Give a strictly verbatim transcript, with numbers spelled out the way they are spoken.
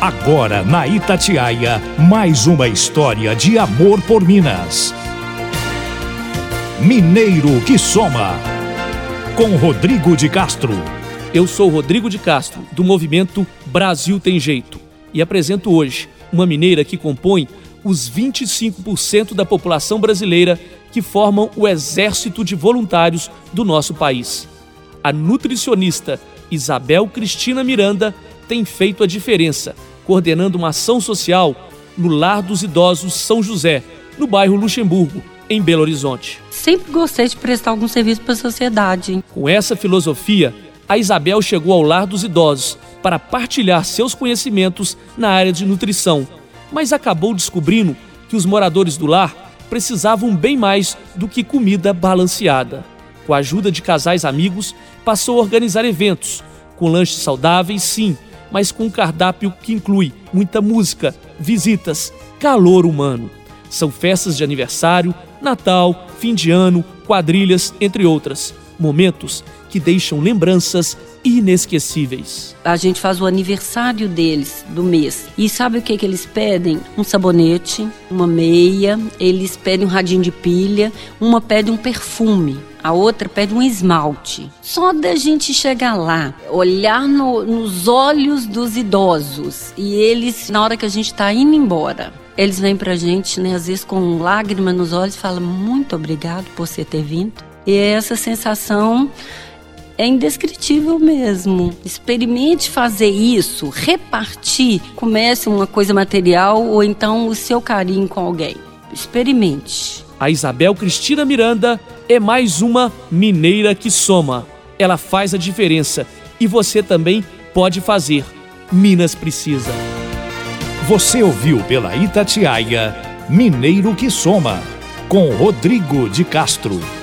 Agora na Itatiaia, mais uma história de amor por Minas. Mineiro que Soma, com Rodrigo de Castro. Eu sou Rodrigo de Castro, do movimento Brasil Tem Jeito, e apresento hoje uma mineira que compõe os vinte e cinco por cento da população brasileira que formam o exército de voluntários do nosso país. A nutricionista Isabel Cristina Miranda tem feito a diferença, coordenando uma ação social no Lar dos Idosos São José, no bairro Luxemburgo, em Belo Horizonte. Sempre gostei de prestar algum serviço para a sociedade. Com essa filosofia, a Isabel chegou ao Lar dos Idosos para partilhar seus conhecimentos na área de nutrição, mas acabou descobrindo que os moradores do lar precisavam bem mais do que comida balanceada. Com a ajuda de casais amigos, passou a organizar eventos, com lanches saudáveis, sim, mas com um cardápio que inclui muita música, visitas, calor humano. São festas de aniversário, Natal, fim de ano, quadrilhas, entre outras. Momentos que deixam lembranças inesquecíveis. A gente faz o aniversário deles, do mês. E sabe o que, que eles pedem? Um sabonete, uma meia, eles pedem um radinho de pilha, uma pede um perfume, a outra pede um esmalte. Só da gente chegar lá, olhar no, nos olhos dos idosos e eles, na hora que a gente está indo embora, eles vêm pra gente, né, às vezes com lágrima nos olhos, falam muito obrigado por você ter vindo. E essa sensação é indescritível mesmo. Experimente fazer isso, repartir, comece uma coisa material ou então o seu carinho com alguém. Experimente. A Isabel Cristina Miranda é mais uma mineira que soma. Ela faz a diferença e você também pode fazer. Minas precisa. Você ouviu pela Itatiaia Mineiro que Soma, com Rodrigo de Castro.